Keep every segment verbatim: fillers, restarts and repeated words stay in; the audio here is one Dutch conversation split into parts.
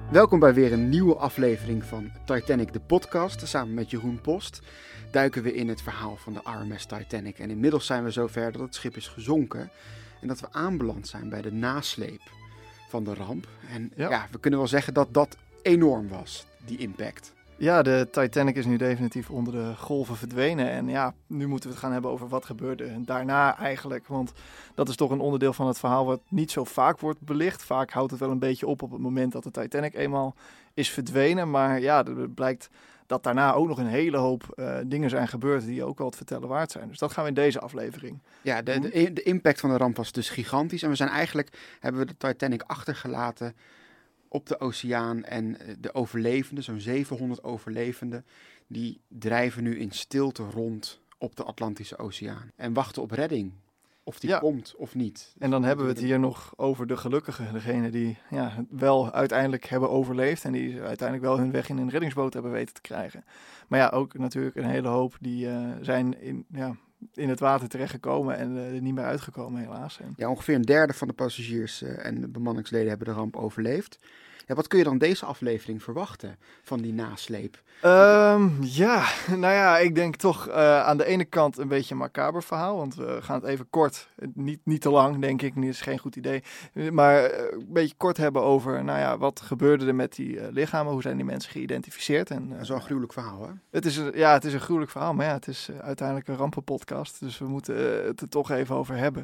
Welkom bij weer een nieuwe aflevering van Titanic, de podcast. Samen met Jeroen Post duiken we in het verhaal van de R M S Titanic. En inmiddels zijn we zover dat het schip is gezonken en dat we aanbeland zijn bij de nasleep van de ramp. En ja, ja we kunnen wel zeggen dat dat enorm was, die impact. Ja, de Titanic is nu definitief onder de golven verdwenen. En ja, nu moeten we het gaan hebben over wat gebeurde daarna eigenlijk. Want dat is toch een onderdeel van het verhaal wat niet zo vaak wordt belicht. Vaak houdt het wel een beetje op op het moment dat de Titanic eenmaal is verdwenen. Maar ja, er blijkt dat daarna ook nog een hele hoop uh, dingen zijn gebeurd die ook wel het vertellen waard zijn. Dus dat gaan we in deze aflevering Ja, de, de, de impact van de ramp was dus gigantisch. En we zijn eigenlijk, hebben we de Titanic achtergelaten op de oceaan en de overlevenden, zo'n zevenhonderd overlevenden, die drijven nu in stilte rond op de Atlantische Oceaan en wachten op redding. Of die ja. komt of niet. En dan hebben we het hier nog over de gelukkigen, degene die ja, wel uiteindelijk hebben overleefd en die uiteindelijk wel hun weg in een reddingsboot hebben weten te krijgen. Maar ja, ook natuurlijk een hele hoop die uh, zijn in, ja, in het water terechtgekomen en uh, er niet meer uitgekomen helaas. En... Ja, ongeveer een derde van de passagiers uh, en de bemanningsleden hebben de ramp overleefd. Ja, wat kun je dan deze aflevering verwachten van die nasleep? Um, ja, nou ja, ik denk toch uh, aan de ene kant een beetje een macaber verhaal. Want we gaan het even kort, niet, niet te lang denk ik, dat is geen goed idee. Maar uh, een beetje kort hebben over, nou ja, wat gebeurde er met die uh, lichamen? Hoe zijn die mensen geïdentificeerd? En, uh, dat is wel een gruwelijk verhaal, hè? Het is, ja, het is een gruwelijk verhaal, maar ja, het is uh, uiteindelijk een rampenpodcast. Dus we moeten uh, het er toch even over hebben.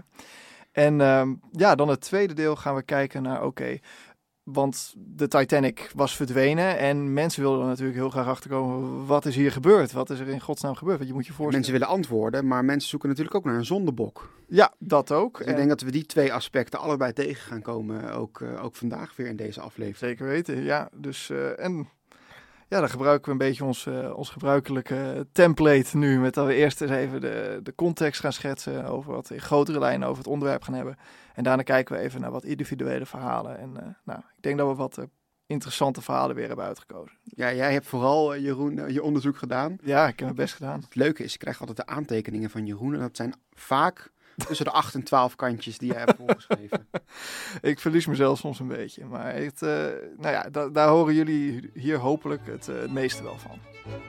En um, ja, dan het tweede deel gaan we kijken naar, oké... Okay, want de Titanic was verdwenen en mensen wilden natuurlijk heel graag achterkomen, wat is hier gebeurd? Wat is er in godsnaam gebeurd? Want je moet je voorstellen. Mensen willen antwoorden, maar mensen zoeken natuurlijk ook naar een zondebok. Ja, dat ook. Dus ik denk dat we die twee aspecten allebei tegen gaan komen, ook, uh, ook vandaag weer in deze aflevering. Zeker weten, ja. Dus, uh, en ja, dan gebruiken we een beetje ons, uh, ons gebruikelijke template nu, met dat we eerst eens even de, de context gaan schetsen over wat in grotere lijnen over het onderwerp gaan hebben. En daarna kijken we even naar wat individuele verhalen. En uh, nou, ik denk dat we wat uh, interessante verhalen weer hebben uitgekozen. Ja, jij hebt vooral, uh, Jeroen, uh, je onderzoek gedaan. Ja, ik heb mijn best gedaan. Het leuke is, ik krijg altijd de aantekeningen van Jeroen. En dat zijn vaak tussen de acht en twaalf kantjes die jij hebt volgeschreven. Ik verlies mezelf soms een beetje. Maar het, uh, nou ja, da- daar horen jullie hier hopelijk het, uh, het meeste wel van.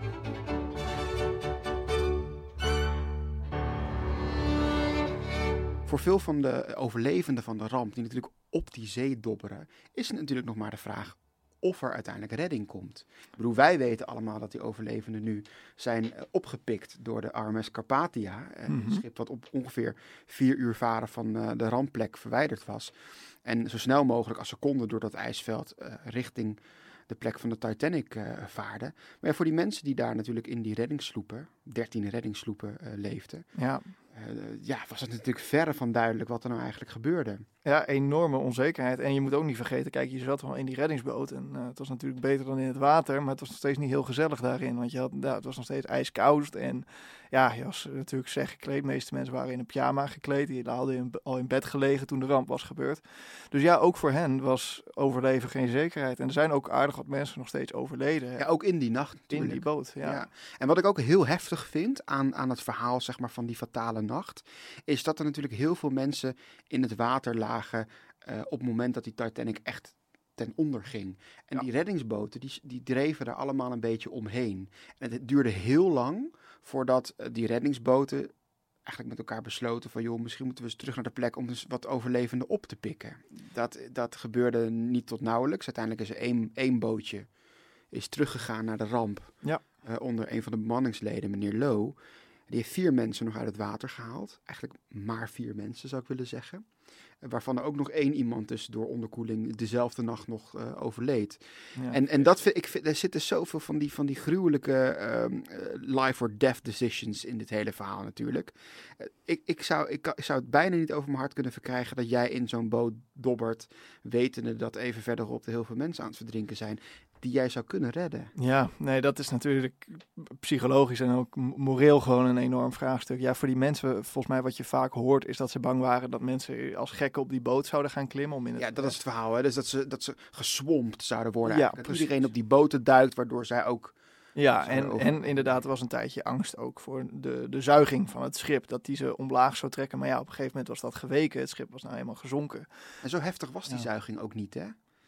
Voor veel van de overlevenden van de ramp, die natuurlijk op die zee dobberen, is het natuurlijk nog maar de vraag of er uiteindelijk redding komt. Ik bedoel, wij weten allemaal dat die overlevenden nu zijn uh, opgepikt door de R M S Carpathia. Uh, mm-hmm. Een schip wat op ongeveer vier uur varen van uh, de rampplek verwijderd was. En zo snel mogelijk als ze konden door dat ijsveld uh, richting de plek van de Titanic uh, vaarden. Maar ja, voor die mensen die daar natuurlijk in die reddingssloepen, dertien reddingssloepen uh, leefden, ja. Uh, ja, was het natuurlijk verre van duidelijk wat er nou eigenlijk gebeurde. Ja, enorme onzekerheid. En je moet ook niet vergeten, kijk, je zat wel in die reddingsboot. En uh, het was natuurlijk beter dan in het water, maar het was nog steeds niet heel gezellig daarin. Want je had, ja, het was nog steeds ijskoud. En ja, je was natuurlijk slecht gekleed. De meeste mensen waren in een pyjama gekleed. Die hadden in, al in bed gelegen toen de ramp was gebeurd. Dus ja, ook voor hen was overleven geen zekerheid. En er zijn ook aardig wat mensen nog steeds overleden. Ja, ook in die nacht natuurlijk. In die boot, ja. ja. En wat ik ook heel heftig vind aan, aan het verhaal, zeg maar, van die fatale nacht, is dat er natuurlijk heel veel mensen in het water lagen uh, op het moment dat die Titanic echt ten onder ging. En ja. die reddingsboten, die, die dreven er allemaal een beetje omheen. En het duurde heel lang voordat uh, die reddingsboten eigenlijk met elkaar besloten van, joh, misschien moeten we eens terug naar de plek om dus wat overlevenden op te pikken. Dat, dat gebeurde niet tot nauwelijks. Uiteindelijk is er één, één bootje is teruggegaan naar de ramp ja. uh, onder een van de bemanningsleden, meneer Low. Die heeft vier mensen nog uit het water gehaald. Eigenlijk maar vier mensen, zou ik willen zeggen. Waarvan er ook nog één iemand dus door onderkoeling dezelfde nacht nog uh, overleed. Ja, en, en dat vind ik, vind, er zitten zoveel van die, van die gruwelijke um, uh, life or death decisions in dit hele verhaal natuurlijk. Uh, ik, ik, zou, ik, ik zou het bijna niet over mijn hart kunnen verkrijgen dat jij in zo'n boot dobbert, wetende dat even verderop er heel veel mensen aan het verdrinken zijn, die jij zou kunnen redden. Ja, nee, dat is natuurlijk psychologisch en ook moreel gewoon een enorm vraagstuk. Ja, voor die mensen, volgens mij wat je vaak hoort, is dat ze bang waren dat mensen als gekken op die boot zouden gaan klimmen. Om in het ja, dat is het verhaal, hè? Dus dat ze, dat ze geswompt zouden worden. Ja, dat iedereen op die boten duikt, waardoor zij ook... Ja, en, en inderdaad, er was een tijdje angst ook voor de, de zuiging van het schip. Dat die ze omlaag zou trekken. Maar ja, op een gegeven moment was dat geweken. Het schip was nou helemaal gezonken. En zo heftig was die ja. zuiging ook niet, hè?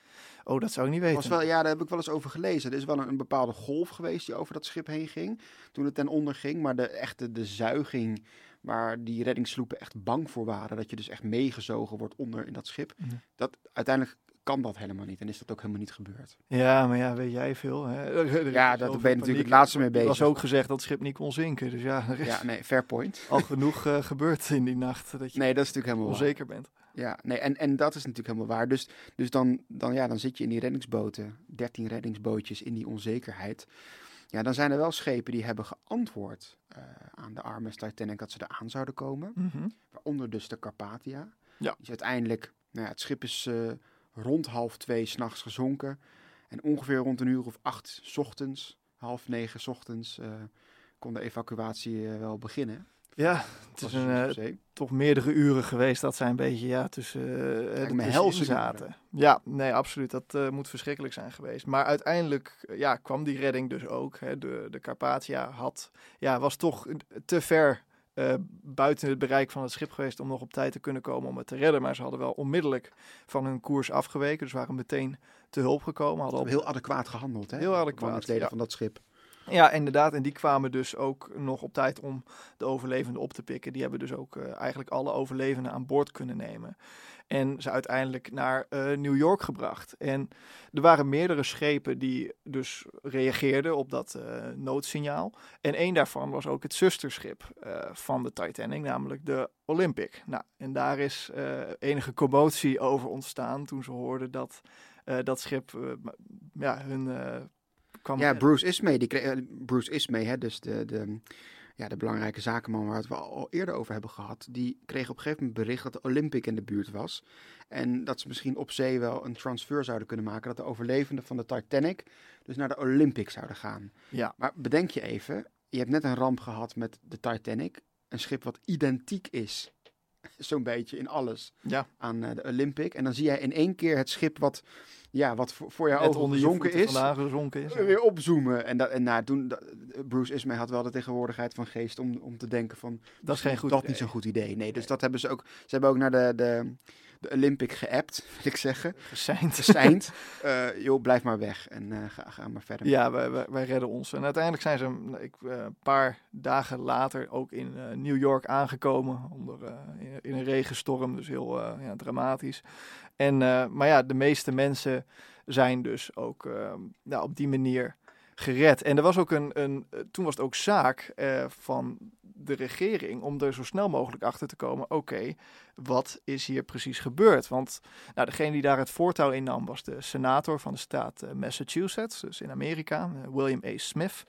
Oh, dat zou ik niet weten. Was wel, ja, daar heb ik wel eens over gelezen. Er is wel een, een bepaalde golf geweest die over dat schip heen ging. Toen het ten onder ging. Maar de echte de zuiging waar die reddingssloepen echt bang voor waren. Dat je dus echt meegezogen wordt onder in dat schip. Ja. Dat, uiteindelijk kan dat helemaal niet. En is dat ook helemaal niet gebeurd. Ja, maar ja, weet jij veel. Hè? Er Ja, is daar zoveel ben je natuurlijk paniek. het laatste mee Er bezig. was ook gezegd dat het schip niet kon zinken. Dus ja, er is Ja, nee, fair point. al genoeg uh, gebeurd in die nacht. Dat je Nee, dat is natuurlijk helemaal waar. onzeker bent. Ja, nee, en, en dat is natuurlijk helemaal waar. Dus, dus dan, dan, ja, dan zit je in die reddingsboten, dertien reddingsbootjes in die onzekerheid. Ja, dan zijn er wel schepen die hebben geantwoord uh, aan de R M S Titanic dat ze eraan zouden komen. Mm-hmm. Waaronder dus de Carpathia. Ja. Dus uiteindelijk, nou ja, het schip is uh, rond half twee 's nachts gezonken. En ongeveer rond een uur of acht 's ochtends, half negen 's ochtends, uh, kon de evacuatie uh, wel beginnen. Ja, het is een, uh, toch meerdere uren geweest dat zij een beetje ja, tussen uh, de helse zaten. Ja, nee, absoluut. Dat uh, moet verschrikkelijk zijn geweest. Maar uiteindelijk uh, ja, kwam die redding dus ook. Hè. De, de Carpathia had, ja, was toch te ver uh, buiten het bereik van het schip geweest om nog op tijd te kunnen komen om het te redden. Maar ze hadden wel onmiddellijk van hun koers afgeweken. Dus waren meteen te hulp gekomen. Hadden op... Heel adequaat gehandeld, hè? Heel adequaat, ja. ja. van dat schip. Ja, inderdaad. En die kwamen dus ook nog op tijd om de overlevenden op te pikken. Die hebben dus ook uh, eigenlijk alle overlevenden aan boord kunnen nemen. En ze uiteindelijk naar uh, New York gebracht. En er waren meerdere schepen die dus reageerden op dat uh, noodsignaal. En één daarvan was ook het zusterschip uh, van de Titanic, namelijk de Olympic. Nou, en daar is uh, enige commotie over ontstaan toen ze hoorden dat uh, dat schip uh, ja, hun... Uh, Ja, Bruce Ismay, die kreeg, uh, Bruce Ismay, hè, dus de, de, ja, de belangrijke zakenman waar we het al eerder over hebben gehad, die kreeg op een gegeven moment bericht dat de Olympic in de buurt was. En dat ze misschien op zee wel een transfer zouden kunnen maken, dat de overlevenden van de Titanic dus naar de Olympic zouden gaan. Ja. Maar bedenk je even, je hebt net een ramp gehad met de Titanic, een schip wat identiek is, zo'n beetje in alles, ja. aan uh, de Olympic. En dan zie jij in één keer het schip wat... Ja, wat voor, voor jou ogen gezonken is, gezonken is, weer opzoomen. En, dat, en nou, toen, dat, Bruce Ismay had wel de tegenwoordigheid van geest om, om te denken van... Dat is geen goed dat idee. niet zo'n goed idee. Nee, dus nee. dat hebben ze ook... Ze hebben ook naar de, de, de Olympic geappt, wil ik zeggen. Geseind. Geseind. uh, joh, blijf maar weg en uh, ga, ga maar verder. Ja, wij, wij, wij redden ons. En uiteindelijk zijn ze ik, uh, een paar dagen later ook in uh, New York aangekomen. Onder, uh, in, in een regenstorm, dus heel uh, ja, dramatisch. En, uh, maar ja, de meeste mensen zijn dus ook uh, nou, op die manier gered. En er was ook een, een toen was het ook zaak uh, van de regering om er zo snel mogelijk achter te komen. Oké, okay, wat is hier precies gebeurd? Want nou, degene die daar het voortouw in nam was de senator van de staat uh, Massachusetts, dus in Amerika, uh, William A. Smith.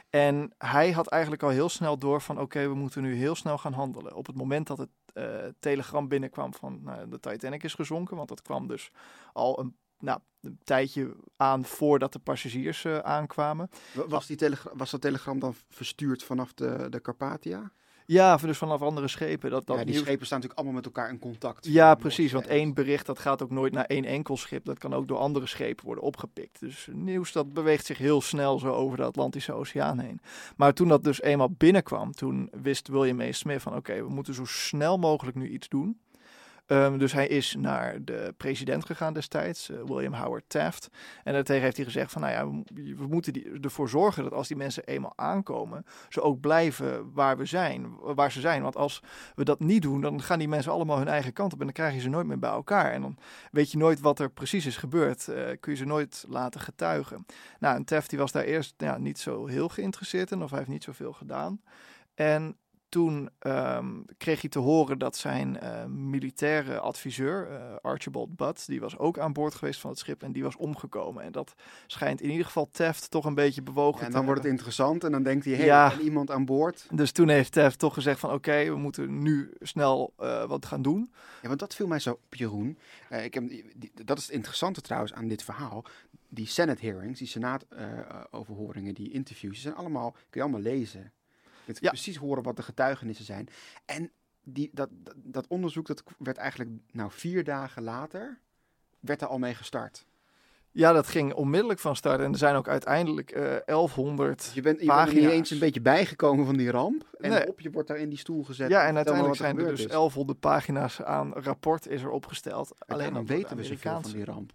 En hij had eigenlijk al heel snel door van oké, okay, we moeten nu heel snel gaan handelen. Op het moment dat het uh, telegram binnenkwam van uh, de Titanic is gezonken, want dat kwam dus al een, nou, een tijdje aan voordat de passagiers uh, aankwamen. Was, die telegra- was dat telegram dan verstuurd vanaf de, de Carpathia? Ja, dus vanaf andere schepen. Dat, dat ja, die nieuws... schepen staan natuurlijk allemaal met elkaar in contact. Ja, precies. Want één bericht dat gaat ook nooit naar één enkel schip. Dat kan ook door andere schepen worden opgepikt. Dus nieuws dat beweegt zich heel snel zo over de Atlantische Oceaan heen. Maar toen dat dus eenmaal binnenkwam, toen wist William A. Smith van oké, okay, we moeten zo snel mogelijk nu iets doen. Um, dus hij is naar de president gegaan destijds, uh, William Howard Taft. En daartegen heeft hij gezegd van, nou ja, we, we moeten die, ervoor zorgen dat als die mensen eenmaal aankomen, ze ook blijven waar we zijn, waar ze zijn. Want als we dat niet doen, dan gaan die mensen allemaal hun eigen kant op en dan krijg je ze nooit meer bij elkaar. En dan weet je nooit wat er precies is gebeurd, uh, kun je ze nooit laten getuigen. Nou, en Taft die was daar eerst ja, niet zo heel geïnteresseerd in, of hij heeft niet zoveel gedaan. En toen um, kreeg hij te horen dat zijn uh, militaire adviseur, uh, Archibald Butt, die was ook aan boord geweest van het schip en die was omgekomen. En dat schijnt in ieder geval Taft toch een beetje bewogen ja, en te dan wordt het interessant en dan denkt hij, hé, hey, ja. er is iemand aan boord. Dus toen heeft Taft toch gezegd van, oké, okay, we moeten nu snel uh, wat gaan doen. Ja, want dat viel mij zo op, Jeroen. Uh, ik heb, die, dat is het interessante trouwens aan dit verhaal. Die Senate hearings, die senaatoverhoringen, uh, die interviews, die zijn allemaal, kun je allemaal lezen. Je kunt ja. precies horen wat de getuigenissen zijn. En die, dat, dat, dat onderzoek dat werd eigenlijk nou vier dagen later, werd er al mee gestart. Ja, dat ging onmiddellijk van start. En er zijn ook uiteindelijk uh, elfhonderd dus je bent, je pagina's. bent er niet eens een beetje bijgekomen van die ramp. En nee. op je wordt daar in die stoel gezet. Ja, en uiteindelijk zijn er dus is. elfhonderd pagina's aan rapport is er opgesteld. Alleen dan weten we zoveel van die ramp.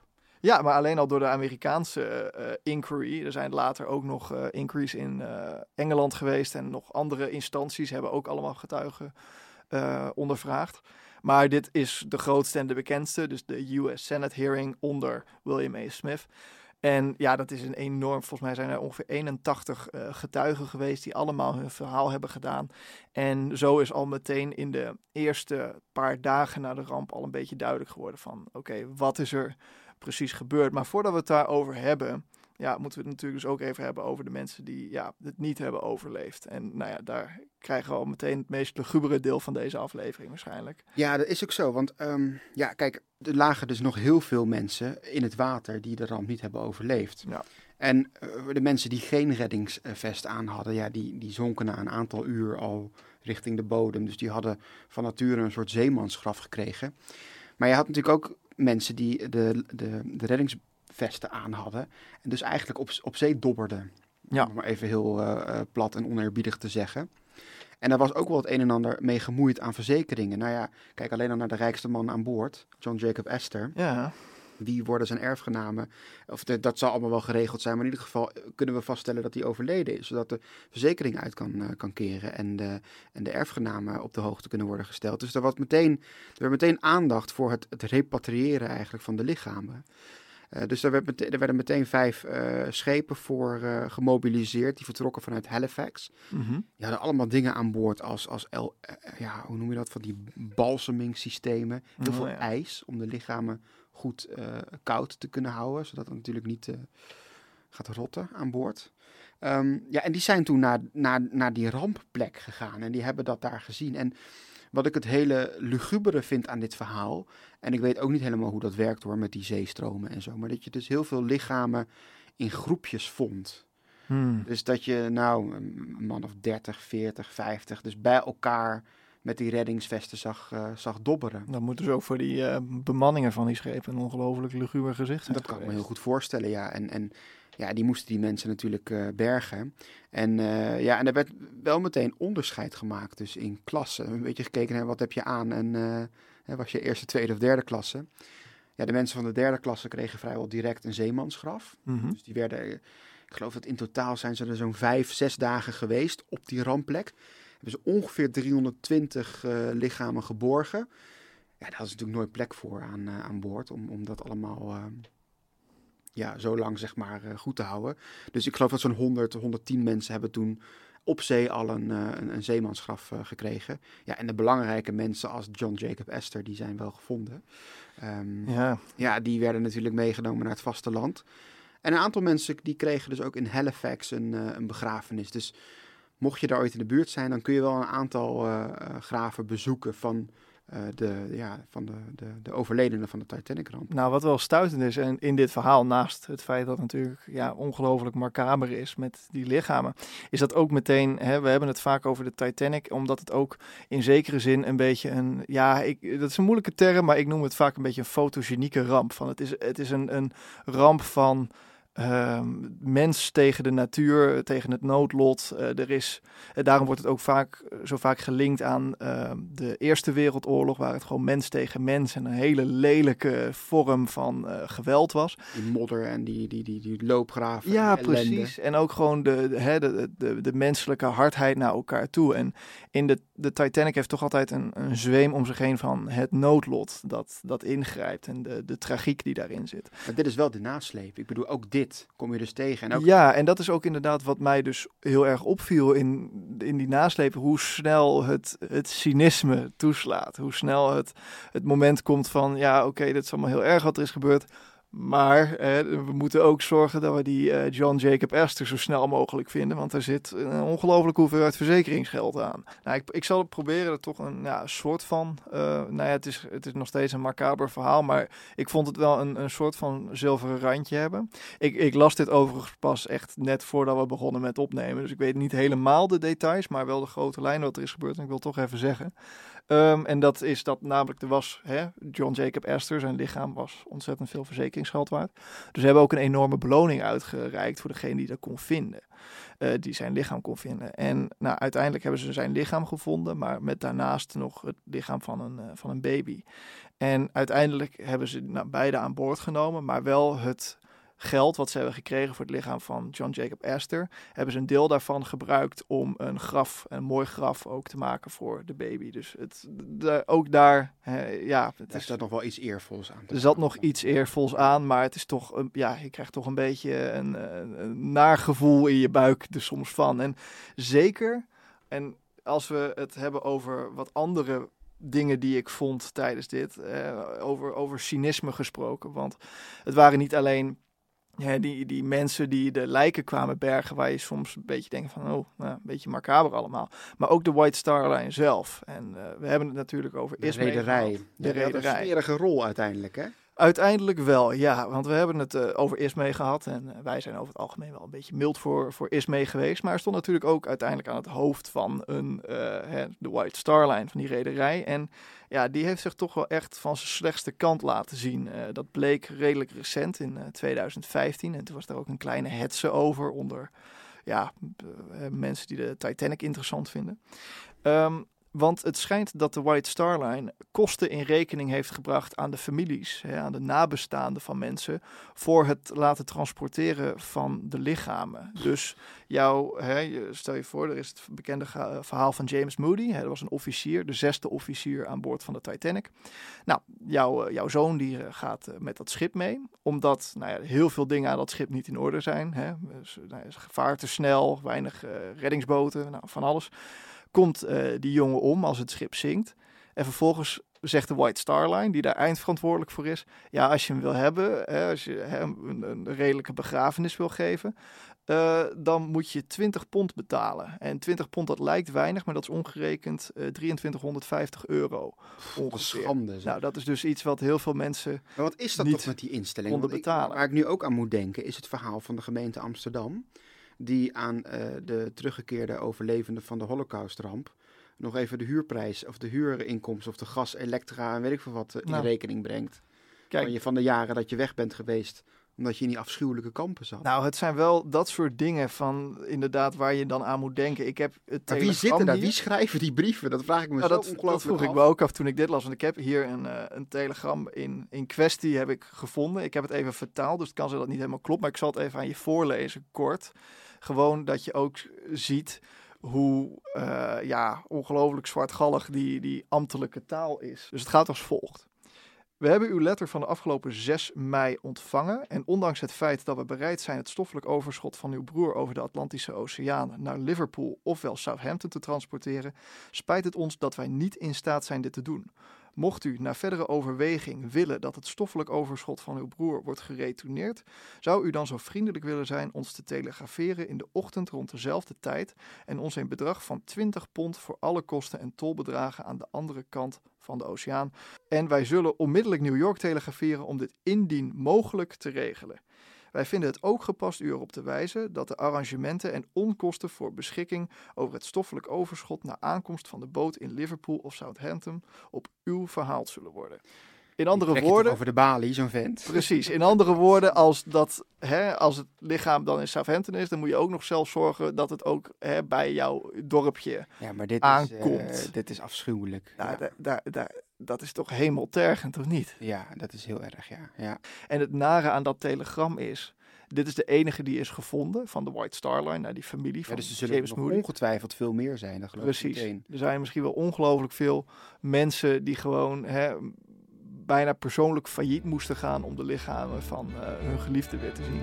Ja, maar alleen al door de Amerikaanse uh, inquiry. Er zijn later ook nog uh, inquiries in uh, Engeland geweest en nog andere instanties hebben ook allemaal getuigen uh, ondervraagd. Maar dit is de grootste en de bekendste, dus de U S Senate hearing onder William A. Smith. En ja, dat is een enorm, volgens mij zijn er ongeveer eenentachtig uh, getuigen geweest die allemaal hun verhaal hebben gedaan. En zo is al meteen in de eerste paar dagen na de ramp al een beetje duidelijk geworden van oké, okay, wat is er precies gebeurd? Maar voordat we het daarover hebben, ja, moeten we het natuurlijk dus ook even hebben over de mensen die ja, het niet hebben overleefd. En nou ja, daar krijgen we al meteen het meest lugubere deel van deze aflevering waarschijnlijk. Ja, dat is ook zo. Want um, ja, kijk, er lagen dus nog heel veel mensen in het water die de ramp niet hebben overleefd. Ja. En uh, de mensen die geen reddingsvest aan hadden, ja, die, die zonken na een aantal uur al richting de bodem. Dus die hadden van nature een soort zeemansgraf gekregen. Maar je had natuurlijk ook mensen die de, de, de reddingsvesten aan hadden en dus eigenlijk op, op zee dobberden. Ja. Om maar even heel uh, plat en oneerbiedig te zeggen. En daar was ook wel het een en ander mee gemoeid aan verzekeringen. Nou ja, kijk alleen al naar de rijkste man aan boord, John Jacob Astor. Ja. Wie worden zijn erfgenamen? Of de, dat zal allemaal wel geregeld zijn, maar in ieder geval kunnen we vaststellen dat hij overleden is, zodat de verzekering uit kan, uh, kan keren en de, en de erfgenamen op de hoogte kunnen worden gesteld. Dus er was meteen, er werd meteen aandacht voor het, het repatriëren eigenlijk van de lichamen. Uh, dus er, werd mete- er werden meteen vijf uh, schepen voor uh, gemobiliseerd, die vertrokken vanuit Halifax. Mm-hmm. Die hadden allemaal dingen aan boord als, als el, uh, ja, hoe noem je dat, van die balsemingssystemen. Heel Oh, veel ja. ijs om de lichamen goed uh, koud te kunnen houden, zodat het natuurlijk niet uh, gaat rotten aan boord. Um, ja, en die zijn toen naar, naar, naar die rampplek gegaan en die hebben dat daar gezien. En wat ik het hele lugubere vind aan dit verhaal, en ik weet ook niet helemaal hoe dat werkt hoor, met die zeestromen en zo, maar dat je dus heel veel lichamen in groepjes vond. Hmm. Dus dat je nou een man of dertig, veertig, vijftig, dus bij elkaar met die reddingsvesten zag, uh, zag dobberen. Dan moeten ze ook voor die uh, bemanningen van die schepen een ongelooflijk luguber gezicht zijn. Dat kan ik me heel goed voorstellen, ja. En, en ja, die moesten die mensen natuurlijk uh, bergen. En uh, ja, en er werd wel meteen onderscheid gemaakt dus in klassen. Een beetje gekeken naar wat heb je aan en uh, was je eerste, tweede of derde klasse. Ja, de mensen van de derde klasse kregen vrijwel direct een zeemansgraf. Mm-hmm. Dus die werden, ik geloof dat in totaal zijn ze er zo'n vijf, zes dagen geweest op die rampplek. Hebben ze ongeveer driehonderdtwintig uh, lichamen geborgen. Ja, daar was natuurlijk nooit plek voor aan, uh, aan boord om, om dat allemaal uh, ja, zo lang zeg maar uh, goed te houden. Dus ik geloof dat zo'n honderd, honderdtien mensen hebben toen op zee al een, uh, een, een zeemansgraf uh, gekregen. Ja, en de belangrijke mensen als John Jacob Astor, die zijn wel gevonden. Um, Ja. ja, die werden natuurlijk meegenomen naar het vasteland. En een aantal mensen die kregen dus ook in Halifax een, uh, een begrafenis. Dus mocht je daar ooit in de buurt zijn, dan kun je wel een aantal uh, uh, graven bezoeken van, uh, de, ja, van de, de, de overledenen van de Titanic-ramp. Nou, wat wel stuitend is en in dit verhaal, naast het feit dat het natuurlijk ja, ongelooflijk macaber is met die lichamen, is dat ook meteen, hè, we hebben het vaak over de Titanic, omdat het ook in zekere zin een beetje een, ja, ik, dat is een moeilijke term, maar ik noem het vaak een beetje een fotogenieke ramp. Van het is, het is een, een ramp van Uh, mens tegen de natuur, tegen het noodlot. Uh, er is, uh, daarom wordt het ook vaak, zo vaak gelinkt aan uh, de Eerste Wereldoorlog, waar het gewoon mens tegen mens en een hele lelijke vorm van uh, geweld was. Die modder en die, die, die, die loopgraven. Ja, en ellende. precies. En ook gewoon de, de, de, de, de, de menselijke hardheid naar elkaar toe. En in de, de Titanic heeft toch altijd een, een zweem om zich heen van het noodlot dat, dat ingrijpt en de, de tragiek die daarin zit. Maar dit is wel de nasleep. Ik bedoel, ook dit kom je dus tegen. En ook... Ja, en dat is ook inderdaad wat mij dus heel erg opviel in, in die naslepen. Hoe snel het, het cynisme toeslaat. Hoe snel het, het moment komt van, ja oké, okay, dit is allemaal heel erg wat er is gebeurd. Maar eh, we moeten ook zorgen dat we die uh, John Jacob Astor zo snel mogelijk vinden. Want er zit een ongelooflijke hoeveelheid verzekeringsgeld aan. Nou, ik, ik zal proberen er toch een ja, soort van... Uh, nou ja, het is, het is nog steeds een macaber verhaal. Maar ik vond het wel een, een soort van zilveren randje hebben. Ik, ik las dit overigens pas echt net voordat we begonnen met opnemen. Dus ik weet niet helemaal de details. Maar wel de grote lijn wat er is gebeurd. En ik wil toch even zeggen. Um, en dat is dat namelijk, er was hè, John Jacob Astor, zijn lichaam was ontzettend veel verzekeringsgeld waard. Dus ze hebben ook een enorme beloning uitgereikt voor degene die dat kon vinden. Uh, die zijn lichaam kon vinden. En nou, uiteindelijk hebben ze zijn lichaam gevonden, maar met daarnaast nog het lichaam van een, uh, van een baby. En uiteindelijk hebben ze nou, beide aan boord genomen, maar wel het geld wat ze hebben gekregen voor het lichaam van John Jacob Astor, hebben ze een deel daarvan gebruikt om een graf, een mooi graf ook te maken voor de baby. Dus het, de, ook daar, hè, ja. Het Daar is, staat nog wel iets eervols aan. Er zat nog iets eervols aan, maar het is toch, een, ja, je krijgt toch een beetje een, een, een naar gevoel in je buik er soms van. En zeker, en als we het hebben over wat andere dingen die ik vond tijdens dit, eh, over, over cynisme gesproken, want het waren niet alleen ja, die, die mensen die de lijken kwamen bergen, waar je soms een beetje denkt van, oh, nou, een beetje macaber allemaal. Maar ook de White Star Line zelf. En uh, we hebben het natuurlijk over de Ismay rederij. gehad. De ja, rederij. Een smerige rol uiteindelijk, hè? Uiteindelijk wel, ja. Want we hebben het uh, over Ismay gehad. En uh, wij zijn over het algemeen wel een beetje mild voor, voor Ismay geweest. Maar hij stond natuurlijk ook uiteindelijk aan het hoofd van een, uh, hè, de White Star Line, van die rederij. En ja, die heeft zich toch wel echt van zijn slechtste kant laten zien. Uh, dat bleek redelijk recent in uh, twintig vijftien. En toen was er ook een kleine hetze over onder ja, uh, mensen die de Titanic interessant vinden. Um, Want het schijnt dat de White Star Line kosten in rekening heeft gebracht aan de families, hè, aan de nabestaanden van mensen, voor het laten transporteren van de lichamen. Dus jouw, hè, stel je voor, er is het bekende verhaal van James Moody. Hè, dat was een officier, de zesde officier aan boord van de Titanic. Nou, jouw, jouw zoon die gaat met dat schip mee, omdat nou ja, heel veel dingen aan dat schip niet in orde zijn. Hè. Dus, nou, is gevaar te snel, weinig uh, reddingsboten, nou, van alles. Komt uh, die jongen om als het schip zinkt. En vervolgens zegt de White Star Line, die daar eindverantwoordelijk voor is, ja, als je hem wil hebben, hè, als je hem een, een redelijke begrafenis wil geven, uh, dan moet je twintig pond betalen. En twintig pond, dat lijkt weinig, maar dat is omgerekend uh, drieëntwintighonderdvijftig euro. Ongeveer. Schande. Zeg. Nou, dat is dus iets wat heel veel mensen maar wat is dat niet toch met die instelling? konden betalen. Ik, waar ik nu ook aan moet denken, is het verhaal van de gemeente Amsterdam, die aan uh, de teruggekeerde overlevenden van de Holocaustramp nog even de huurprijs of de huurinkomsten of de gas, elektra en weet ik veel wat uh, in nou, rekening brengt. Kijk, van, je, van de jaren dat je weg bent geweest, omdat je in die afschuwelijke kampen zat. Nou, het zijn wel dat soort dingen van inderdaad waar je dan aan moet denken. Ik heb het maar wie zitten daar? hier. Wie schrijven die brieven? Dat vraag ik me nou, zo dat, ongelooflijk dat vroeg af. ik me ook af toen ik dit las. Want ik heb hier een, uh, een telegram in, in kwestie heb ik gevonden. Ik heb het even vertaald, dus het kan zijn dat het niet helemaal klopt. Maar ik zal het even aan je voorlezen, kort. Gewoon dat je ook ziet hoe uh, ja, ongelooflijk zwartgallig die, die ambtelijke taal is. Dus het gaat als volgt. We hebben uw letter van de afgelopen zes mei ontvangen en ondanks het feit dat we bereid zijn het stoffelijk overschot van uw broer over de Atlantische Oceaan naar Liverpool ofwel Southampton te transporteren, spijt het ons dat wij niet in staat zijn dit te doen. Mocht u na verdere overweging willen dat het stoffelijk overschot van uw broer wordt geretourneerd, zou u dan zo vriendelijk willen zijn ons te telegraferen in de ochtend rond dezelfde tijd en ons een bedrag van twintig pond voor alle kosten en tolbedragen aan de andere kant van de oceaan. En wij zullen onmiddellijk New York telegraferen om dit indien mogelijk te regelen. Wij vinden het ook gepast u erop te wijzen dat de arrangementen en onkosten voor beschikking over het stoffelijk overschot na aankomst van de boot in Liverpool of Southampton op uw verhaald zullen worden. In andere woorden, over de balie, zo'n vent. Precies. In andere woorden, als, dat, hè, als het lichaam dan in Southampton is, dan moet je ook nog zelf zorgen dat het ook hè, bij jouw dorpje ja, maar dit aankomt. Is, uh, dit is afschuwelijk. Nou, ja. da, da, da, dat is toch hemeltergend, of niet? Ja, dat is heel erg, ja. ja. En het nare aan dat telegram is, dit is de enige die is gevonden van de White Star Line naar die familie van ja, dus er zullen James nog Moody. ongetwijfeld veel meer zijn, dat geloof Precies. ik meteen. Er zijn misschien wel ongelooflijk veel mensen die gewoon hè, bijna persoonlijk failliet moesten gaan om de lichamen van uh, hun geliefden weer te zien.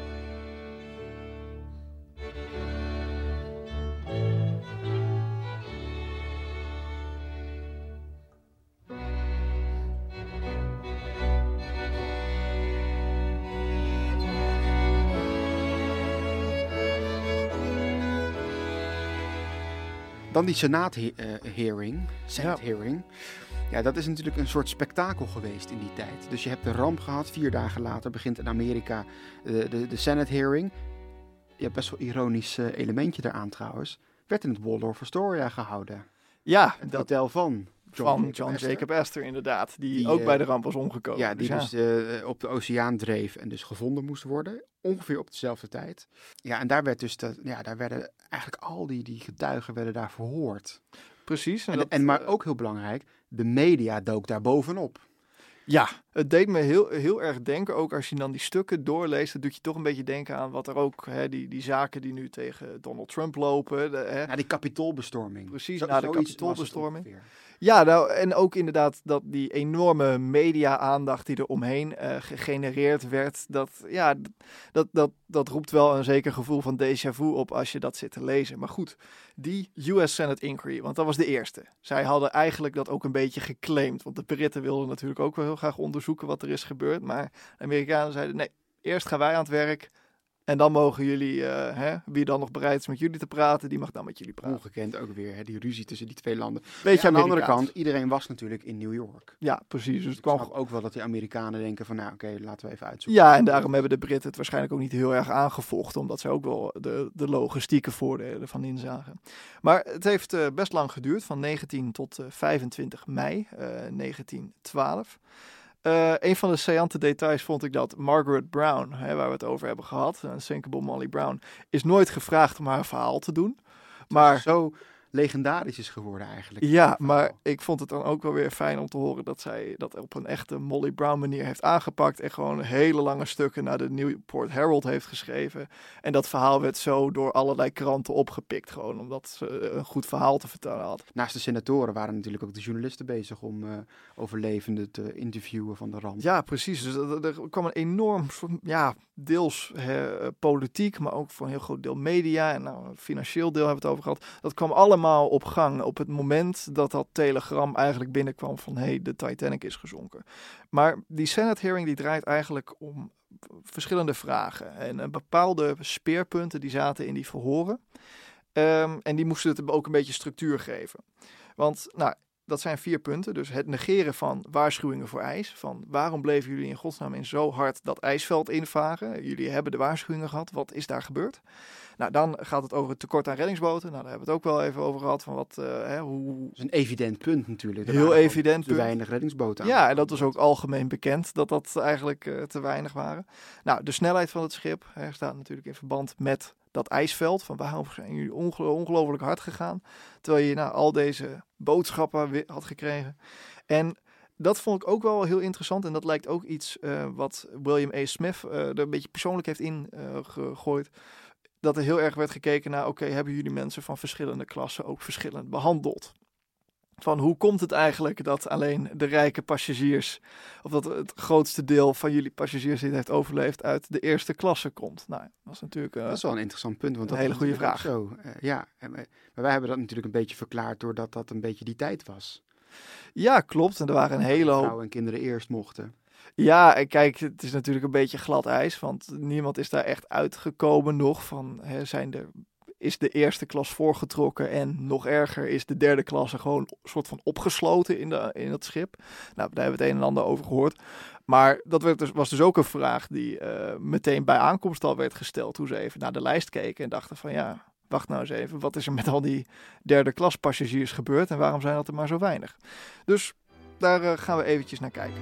Dan die Senaat-hearing. Senate-hearing. Ja, dat is natuurlijk een soort spektakel geweest in die tijd. Dus je hebt de ramp gehad. Vier dagen later begint in Amerika de, de, de Senate-hearing. Je hebt best wel een ironisch elementje eraan trouwens. Werd in het Waldorf Astoria gehouden. Ja, het dat, hotel van. van Jacob John Astor. Jacob Astor inderdaad, die, Die, ook uh, bij de ramp was omgekomen. Ja, die dus, dus ja. Uh, op de oceaan dreef en dus gevonden moest worden. Ongeveer op dezelfde tijd. Ja, en daar werd dus, de, ja, daar werden eigenlijk al die, die getuigen werden daar verhoord. Precies. En, en, dat, en maar uh, ook heel belangrijk, de media dook daar bovenop. Ja, het deed me heel, heel erg denken, ook als je dan die stukken doorleest, dan doet je toch een beetje denken aan wat er ook, hè, die, die zaken die nu tegen Donald Trump lopen. De, hè. Na die kapitoolbestorming. Precies, Zo, na de kapitoolbestorming. Ja, nou, en ook inderdaad dat die enorme media-aandacht die er omheen uh, gegenereerd werd, dat, ja, dat, dat, dat roept wel een zeker gevoel van déjà vu op als je dat zit te lezen. Maar goed, die U S Senate Inquiry, want dat was de eerste. Zij hadden eigenlijk dat ook een beetje geclaimd, want de Britten wilden natuurlijk ook wel heel graag onderzoeken wat er is gebeurd, maar de Amerikanen zeiden nee, eerst gaan wij aan het werk. En dan mogen jullie, uh, hè, wie dan nog bereid is met jullie te praten, die mag dan met jullie praten. Ongekend ook weer, hè, die ruzie tussen die twee landen. Beetje ja, aan de andere kant, iedereen was natuurlijk in New York. Ja, precies. Dus het ik kwam snap ook wel dat die Amerikanen denken van, nou oké, okay, laten we even uitzoeken. Ja, en daarom hebben de Britten het waarschijnlijk ook niet heel erg aangevochten, omdat ze ook wel de, de logistieke voordelen ervan inzagen. Maar het heeft uh, best lang geduurd, van negentien tot uh, vijfentwintig mei uh, negentien twaalf. Uh, een van de saillante details vond ik dat Margaret Brown, hè, waar we het over hebben gehad, Unsinkable Molly Brown, is nooit gevraagd om haar verhaal te doen. Maar zo legendarisch is geworden eigenlijk. Ja, maar ik vond het dan ook wel weer fijn om te horen dat zij dat op een echte Molly Brown manier heeft aangepakt en gewoon hele lange stukken naar de Newport Herald heeft geschreven. En dat verhaal werd zo door allerlei kranten opgepikt, gewoon omdat ze een goed verhaal te vertellen had. Naast de senatoren waren natuurlijk ook de journalisten bezig om uh, overlevenden te interviewen van de ramp. Ja, precies. Dus er, er kwam een enorm, ja, deels he, politiek, maar ook voor een heel groot deel media en nou, een financieel deel hebben we het over gehad. Dat kwam allemaal op gang op het moment dat dat telegram eigenlijk binnenkwam van hé, hey, de Titanic is gezonken. Maar die Senate hearing die draait eigenlijk om verschillende vragen en uh, bepaalde speerpunten die zaten in die verhoren. Um, en die moesten het ook een beetje structuur geven. Want, nou, dat zijn vier punten. Dus het negeren van waarschuwingen voor ijs. Van waarom bleven jullie in godsnaam in zo hard dat ijsveld invaren? Jullie hebben de waarschuwingen gehad. Wat is daar gebeurd? Nou, dan gaat het over het tekort aan reddingsboten. Nou, daar hebben we het ook wel even over gehad. Van wat, uh, hè, hoe... Dat is een evident punt natuurlijk. Er Heel evident te punt. weinig reddingsboten aan. Ja, en dat was ook algemeen bekend dat dat eigenlijk uh, te weinig waren. Nou, de snelheid van het schip hè, staat natuurlijk in verband met dat ijsveld. Van waarom zijn jullie onge- ongelooflijk hard gegaan? Terwijl je nou, al deze boodschappen had gekregen. En dat vond ik ook wel heel interessant. En dat lijkt ook iets uh, wat William A. Smith uh, er een beetje persoonlijk heeft ingegooid. Uh, dat er heel erg werd gekeken naar, oké, okay, hebben jullie mensen van verschillende klassen ook verschillend behandeld? Van hoe komt het eigenlijk dat alleen de rijke passagiers, of dat het grootste deel van jullie passagiers die het heeft overleefd, uit de eerste klasse komt? Nou, dat is natuurlijk uh, dat is wel een interessant punt, want een dat hele goede vraag. Zo, uh, ja, maar wij hebben dat natuurlijk een beetje verklaard doordat dat een beetje die tijd was. Ja, klopt. En er waren een hele hoop vrouwen en kinderen eerst mochten. Ja, en kijk, het is natuurlijk een beetje glad ijs, want niemand is daar echt uitgekomen nog van, hè, zijn er, is de eerste klas voorgetrokken en nog erger is de derde klasse gewoon een soort van opgesloten in, de, in het schip. Nou, daar hebben we het een en ander over gehoord. Maar dat werd dus, was dus ook een vraag die uh, meteen bij aankomst al werd gesteld, toen ze even naar de lijst keken en dachten van ja, wacht nou eens even, wat is er met al die derde klas passagiers gebeurd en waarom zijn dat er maar zo weinig? Dus daar uh, gaan we eventjes naar kijken.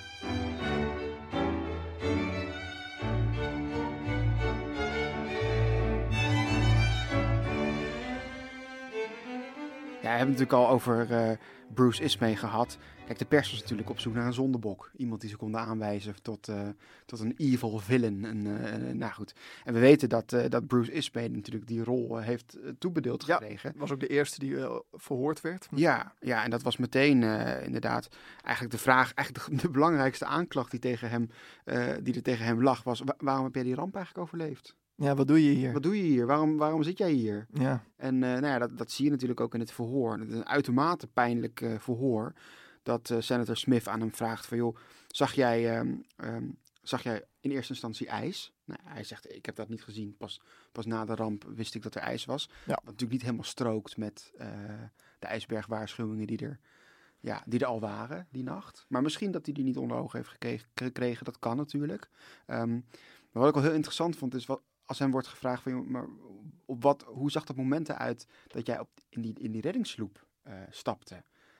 Ja, we hebben het natuurlijk al over uh, Bruce Ismay gehad. Kijk, de pers was natuurlijk op zoek naar een zondebok. Iemand die ze konden aanwijzen tot, uh, tot een evil villain. En, uh, nou goed. En we weten dat, uh, dat Bruce Ismay natuurlijk die rol uh, heeft uh, toebedeeld gekregen. Ja, was ook de eerste die uh, verhoord werd. Ja, ja, en dat was meteen uh, inderdaad eigenlijk de vraag, eigenlijk de, de belangrijkste aanklacht die, tegen hem, uh, die er tegen hem lag was. Wa- waarom heb jij die ramp eigenlijk overleefd? Ja, wat doe je hier? Wat doe je hier? Waarom, waarom zit jij hier? Ja. En uh, nou ja, dat, dat zie je natuurlijk ook in het verhoor. Het is een uitermate pijnlijk uh, verhoor. Dat uh, senator Smith aan hem vraagt van, joh, zag jij, um, um, zag jij in eerste instantie ijs? Nou, hij zegt, ik heb dat niet gezien. Pas, pas na de ramp wist ik dat er ijs was. Ja. Wat natuurlijk niet helemaal strookt met uh, de ijsbergwaarschuwingen die er, ja, die er al waren die nacht. Maar misschien dat hij die niet onder ogen heeft gekregen, gekregen. Dat kan natuurlijk. Um, maar wat ik wel heel interessant vond is, wat, als hem wordt gevraagd van, joh, maar op wat, hoe zag dat moment eruit dat jij op, in, die, in die reddingssloep uh, stapte?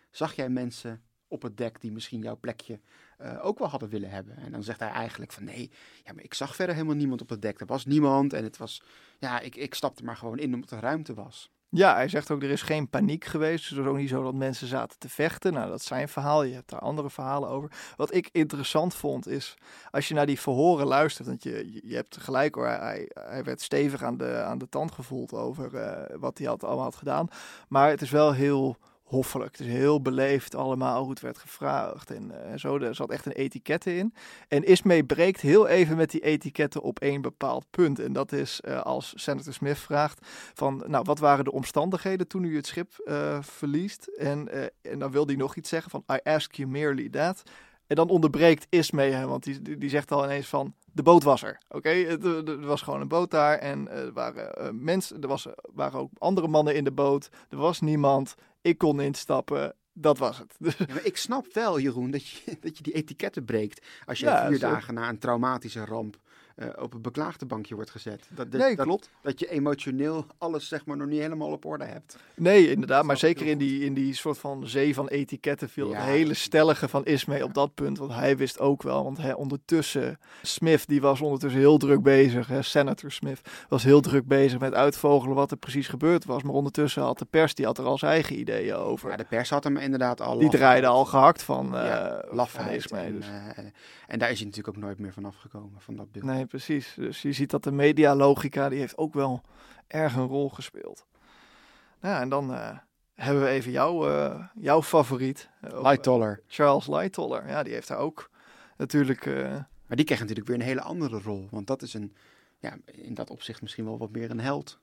zag jij mensen op het dek die misschien jouw plekje uh, ook wel hadden willen hebben? En dan zegt hij eigenlijk van nee, ja, maar ik zag verder helemaal niemand op het dek. Er was niemand en het was, ja, ik, ik stapte maar gewoon in omdat er ruimte was. Ja, hij zegt ook, er is geen paniek geweest. Dus het was ook niet zo dat mensen zaten te vechten. Nou, dat is zijn verhaal. Je hebt daar andere verhalen over. Wat ik interessant vond is, als je naar die verhoren luistert, want je, je hebt gelijk hoor, hij, hij werd stevig aan de, aan de tand gevoeld over uh, wat hij had, allemaal had gedaan. Maar het is wel heel hoffelijk. Het is heel beleefd allemaal hoe het werd gevraagd en uh, zo. Er zat echt een etikette in. En Ismay breekt heel even met die etiketten op één bepaald punt. En dat is uh, als senator Smith vraagt van, nou, wat waren de omstandigheden toen u het schip uh, verliest? En, uh, en dan wil hij nog iets zeggen van, I ask you merely that. En dan onderbreekt Ismay hem, want die, die, die zegt al ineens van, de boot was er. Oké, okay? Er was gewoon een boot daar en er waren uh, mensen, er was, waren ook andere mannen in de boot. Er was niemand. Ik kon instappen. Dat was het. Ja, maar ik snap wel, Jeroen, dat je, dat je die etiketten breekt als je Ja, vier zo. dagen na een traumatische ramp uh, op een beklaagde bankje wordt gezet. Dat, dat, Nee, dat, klopt. Dat je emotioneel alles zeg maar nog niet helemaal op orde hebt. Nee, inderdaad. Maar snap ik zeker heel in die, in die soort van zee van etiketten viel Ja. het hele stellige van Ismay op dat punt. Want hij wist ook wel. Want hij, ondertussen, Smith die was ondertussen heel druk bezig. Hè, senator Smith was heel druk bezig met uitvogelen wat er precies gebeurd was. Maar ondertussen had de pers, die had er al zijn eigen ideeën over. Ja, de pers had hem inderdaad al... Die draaide al gehakt van, uh, ja, van lafheid. Ismay. En, Dus. uh, en daar is hij natuurlijk ook nooit meer van afgekomen, van dat beeld. Nee, precies. Dus je ziet dat de medialogica, die heeft ook wel erg een rol gespeeld. Nou ja, en dan uh, hebben we even jou, uh, jouw favoriet. Uh, Lightoller. Charles Lightoller. Ja, die heeft daar ook natuurlijk... Uh... Maar die kreeg natuurlijk weer een hele andere rol. Want dat is een, ja, in dat opzicht misschien wel wat meer een held.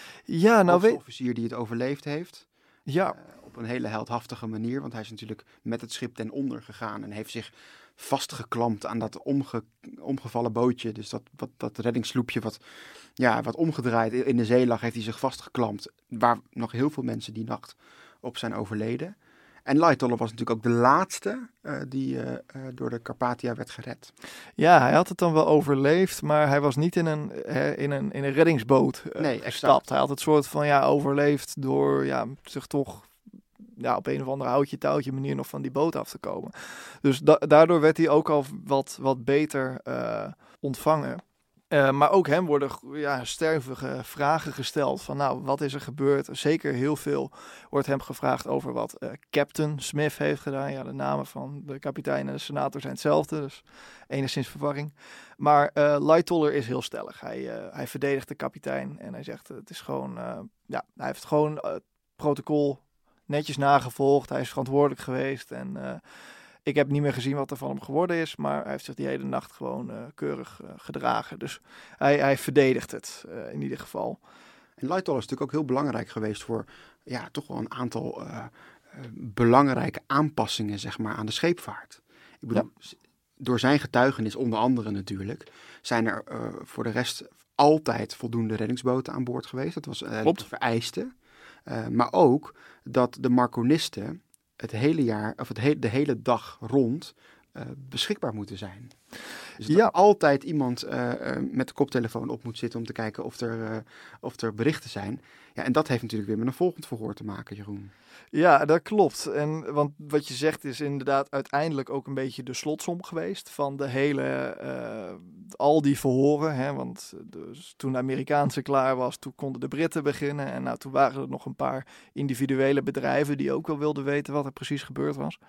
Ja, nou weet... Een officier die het overleefd heeft. Ja. Uh, op een hele heldhaftige manier. Want hij is natuurlijk met het schip ten onder gegaan. En heeft zich vastgeklampt aan dat omge, omgevallen bootje. Dus dat, wat, dat reddingssloepje wat, ja, wat omgedraaid in de zee lag, heeft hij zich vastgeklampt. Waar nog heel veel mensen die nacht op zijn overleden. En Lightoller was natuurlijk ook de laatste uh, die uh, uh, door de Carpathia werd gered. Ja, hij had het dan wel overleefd, maar hij was niet in een, hè, in een, in een reddingsboot uh, nee, gestapt. exact. Hij had het soort van ja, overleefd door ja, zich toch ja, op een of andere houtje touwtje manier nog van die boot af te komen. Dus da- daardoor werd hij ook al wat, wat beter uh, ontvangen. Uh, maar ook hem worden ja, stervige vragen gesteld van nou, wat is er gebeurd? Zeker heel veel wordt hem gevraagd over wat uh, Captain Smith heeft gedaan. Ja, de namen van de kapitein en de senator zijn hetzelfde, dus enigszins verwarring. Maar uh, Lightoller is heel stellig. Hij, uh, hij verdedigt de kapitein en hij zegt uh, het is gewoon, uh, ja, hij heeft gewoon uh, het protocol netjes nagevolgd. Hij is verantwoordelijk geweest en uh, ik heb niet meer gezien wat er van hem geworden is, maar hij heeft zich die hele nacht gewoon uh, keurig uh, gedragen. Dus hij, hij verdedigt het uh, in ieder geval. En Lightoller is natuurlijk ook heel belangrijk geweest voor ja, toch wel een aantal uh, uh, belangrijke aanpassingen zeg maar, aan de scheepvaart. Ik bedoel, ja. Door zijn getuigenis onder andere natuurlijk, zijn er uh, voor de rest altijd voldoende reddingsboten aan boord geweest. Dat was uh, het vereiste. Uh, maar ook dat de marconisten het hele jaar, of het he- de hele dag rond uh, beschikbaar moeten zijn. Dus dat ja. er altijd iemand uh, uh, met de koptelefoon op moet zitten om te kijken of er, uh, of er berichten zijn. Ja, en dat heeft natuurlijk weer met een volgend verhoor te maken, Jeroen. Ja, dat klopt. En want wat je zegt is inderdaad uiteindelijk ook een beetje de slotsom geweest van de hele, uh, al die verhoren. Hè? Want dus toen de Amerikaanse klaar was, toen konden de Britten beginnen. En nou, toen waren er nog een paar individuele bedrijven die ook wel wilden weten wat er precies gebeurd was.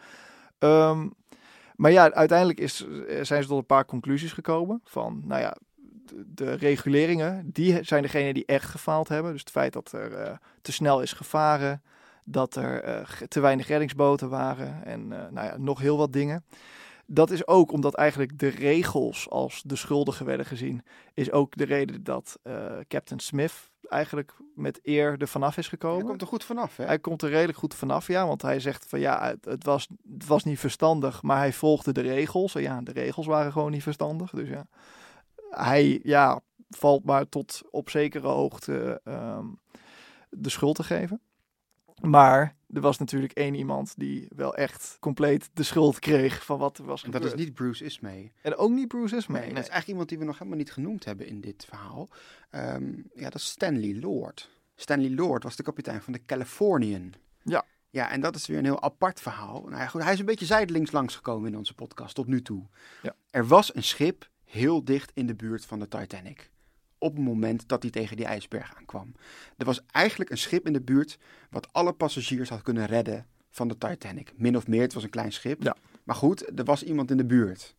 Um, maar ja, uiteindelijk is, zijn ze tot een paar conclusies gekomen van, nou ja, de, de reguleringen, die zijn degene die echt gefaald hebben. Dus het feit dat er uh, te snel is gevaren, dat er uh, te weinig reddingsboten waren en uh, nou ja, nog heel wat dingen. Dat is ook omdat eigenlijk de regels als de schuldigen werden gezien, is ook de reden dat uh, Captain Smith eigenlijk met eer er vanaf is gekomen. Hij komt er goed vanaf, hè? Hij komt er redelijk goed vanaf, ja, want hij zegt van ja, het, het, was, het was niet verstandig, maar hij volgde de regels. En ja, de regels waren gewoon niet verstandig, dus ja. Hij, ja, valt maar tot op zekere hoogte um, de schuld te geven. Maar er was natuurlijk één iemand die wel echt compleet de schuld kreeg van wat er was gebeurd. En dat is niet Bruce Ismay. En ook niet Bruce Ismay. Nee, nee. Dat is eigenlijk iemand die we nog helemaal niet genoemd hebben in dit verhaal. Um, ja, dat is Stanley Lord. Stanley Lord was de kapitein van de Californian. Ja. Ja, en dat is weer een heel apart verhaal. Nou ja, goed, hij is een beetje zijdelings langsgekomen in onze podcast tot nu toe. Ja. Er was een schip heel dicht in de buurt van de Titanic. Op het moment dat hij tegen die ijsberg aankwam. Er was eigenlijk een schip in de buurt wat alle passagiers had kunnen redden van de Titanic. Min of meer, het was een klein schip. Ja. Maar goed, er was iemand in de buurt.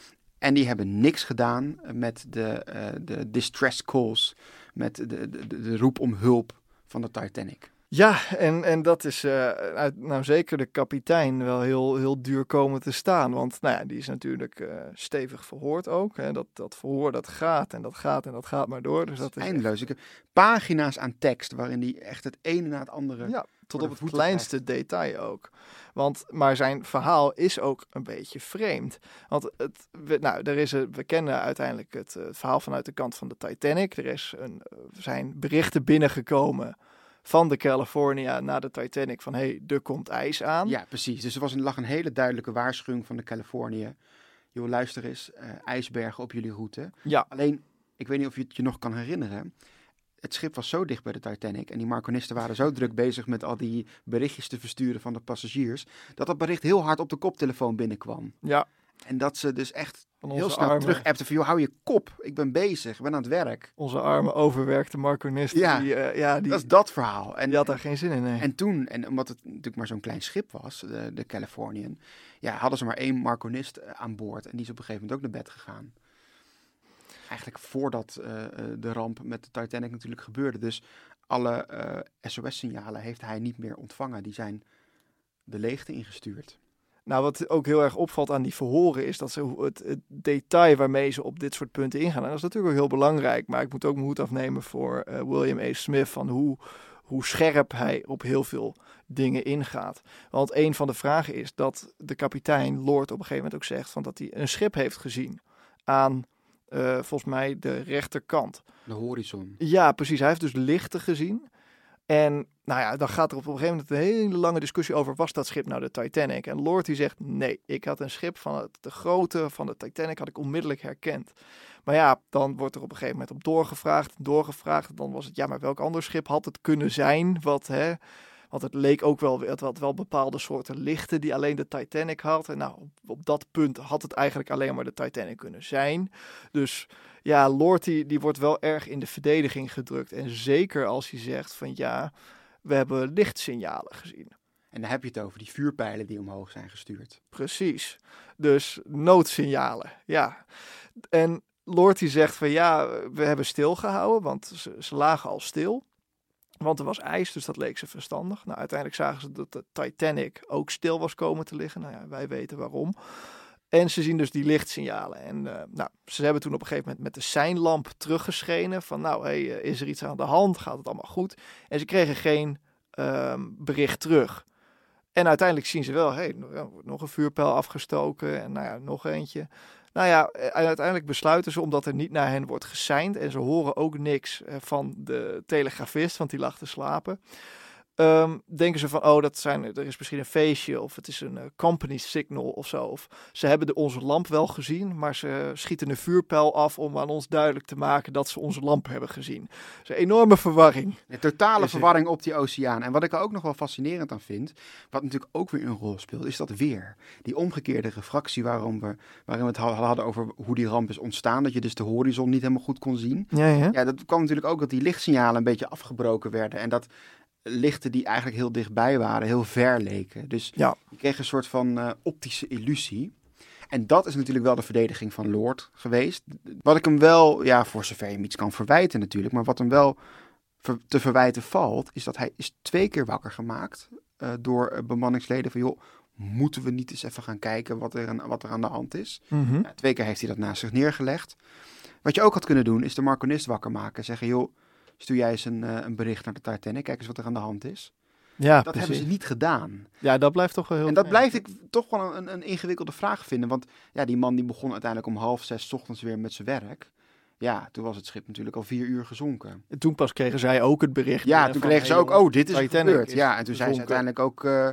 En die hebben niks gedaan met de, uh, de distress calls, met de, de, de, de roep om hulp van de Titanic. Ja, en, en dat is uh, uit, nou zeker de kapitein wel heel, heel duur komen te staan. Want nou ja, die is natuurlijk uh, stevig verhoord ook. Hè. Dat, dat verhoor dat gaat en dat gaat en dat gaat maar door. Dus dat is eindeloos. Echt... Pagina's aan tekst waarin die echt het ene na het andere... Ja, tot op het kleinste krijgt. Detail ook. Want, maar zijn verhaal is ook een beetje vreemd. Want het, we, nou, er is een, we kennen uiteindelijk het, het verhaal vanuit de kant van de Titanic. Er is een, zijn berichten binnengekomen van de California naar de Titanic van, hé, hey, er komt ijs aan. Ja, precies. Dus er was een, lag een hele duidelijke waarschuwing van de California. Joh, luister eens, uh, ijsbergen op jullie route. Ja. Alleen, ik weet niet of je het je nog kan herinneren. Het schip was zo dicht bij de Titanic en die marconisten waren zo druk bezig met al die berichtjes te versturen van de passagiers, dat dat bericht heel hard op de koptelefoon binnenkwam. Ja. En dat ze dus echt van heel snel arme... terug appten van, joh, hou je kop, ik ben bezig, ik ben aan het werk. Onze arme overwerkte marconist. Ja, die, uh, ja die, dat is dat verhaal. En die had daar geen zin in, nee. En toen, en omdat het natuurlijk maar zo'n klein schip was, de, de Californian, ja, hadden ze maar één marconist aan boord en die is op een gegeven moment ook naar bed gegaan. Eigenlijk voordat uh, de ramp met de Titanic natuurlijk gebeurde. Dus alle uh, S O S-signalen heeft hij niet meer ontvangen. Die zijn de leegte ingestuurd. Nou, wat ook heel erg opvalt aan die verhoren is dat ze het, het detail waarmee ze op dit soort punten ingaan. En dat is natuurlijk ook heel belangrijk. Maar ik moet ook mijn hoed afnemen voor uh, William A. Smith van hoe, hoe scherp hij op heel veel dingen ingaat. Want een van de vragen is dat de kapitein, Lord, op een gegeven moment ook zegt van dat hij een schip heeft gezien aan... Uh, volgens mij de rechterkant. De horizon. Ja, precies. Hij heeft dus lichten gezien. En nou ja, dan gaat er op een gegeven moment een hele lange discussie over, was dat schip nou de Titanic? En Lord die zegt, nee, ik had een schip van het, de grootte van de Titanic had ik onmiddellijk herkend. Maar ja, dan wordt er op een gegeven moment op doorgevraagd, doorgevraagd. Dan was het, ja, maar welk ander schip had het kunnen zijn? Wat, hè... Want het leek ook wel, het had wel bepaalde soorten lichten die alleen de Titanic had. En nou, op, op dat punt had het eigenlijk alleen maar de Titanic kunnen zijn. Dus ja, Lord die, die wordt wel erg in de verdediging gedrukt. En zeker als hij zegt van ja, we hebben lichtsignalen gezien. En dan heb je het over die vuurpijlen die omhoog zijn gestuurd. Precies. Dus noodsignalen, ja. En Lord die zegt van ja, we hebben stilgehouden, want ze, ze lagen al stil. Want er was ijs, dus dat leek ze verstandig. Nou, uiteindelijk zagen ze dat de Titanic ook stil was komen te liggen. Nou ja, wij weten waarom. En ze zien dus die lichtsignalen. En uh, nou, ze hebben toen op een gegeven moment met de seinlamp teruggeschenen. Van nou, hey, is er iets aan de hand? Gaat het allemaal goed? En ze kregen geen um, bericht terug. En uiteindelijk zien ze wel, hey, nog een vuurpijl afgestoken. En nou ja, nog eentje. Nou ja, uiteindelijk besluiten ze, omdat er niet naar hen wordt geseind en ze horen ook niks van de telegrafist, want die lag te slapen. Um, denken ze van, oh, dat zijn, er is misschien een feestje of het is een uh, company signal of zo. Of ze hebben de, onze lamp wel gezien, maar ze schieten een vuurpijl af om aan ons duidelijk te maken dat ze onze lamp hebben gezien. Dus een enorme verwarring. Een totale verwarring op die oceaan. En wat ik er ook nog wel fascinerend aan vind, wat natuurlijk ook weer een rol speelt, is dat weer. Die omgekeerde refractie waarom we, waarin we het hadden over hoe die ramp is ontstaan. Dat je dus de horizon niet helemaal goed kon zien. Ja, ja. Ja, dat kwam natuurlijk ook dat die lichtsignalen een beetje afgebroken werden. En dat lichten die eigenlijk heel dichtbij waren, heel ver leken. Dus ja. je kreeg een soort van uh, optische illusie. En dat is natuurlijk wel de verdediging van Lord geweest. Wat ik hem wel, ja, voor zover je hem iets kan verwijten natuurlijk, maar wat hem wel ver, te verwijten valt, is dat hij is twee keer wakker gemaakt uh, door uh, bemanningsleden van, joh, moeten we niet eens even gaan kijken wat er, aan, wat er aan de hand is? Mm-hmm. Ja, twee keer heeft hij dat naast zich neergelegd. Wat je ook had kunnen doen, is de marconist wakker maken en zeggen, joh, stuur jij eens een, uh, een bericht naar de Titanic, kijk eens wat er aan de hand is. Ja, dat precies. hebben ze niet gedaan. Ja, dat blijft toch wel heel... En dat blijf ik toch wel een, een ingewikkelde vraag vinden. Want ja, die man die begon uiteindelijk om half zes 's ochtends weer met zijn werk. Ja, toen was het schip natuurlijk al vier uur gezonken. En toen pas kregen zij ook het bericht. Ja, toen kregen ze ook, oh, dit is Titanic gebeurd. is Ja, en toen zei ze uiteindelijk ook, uh,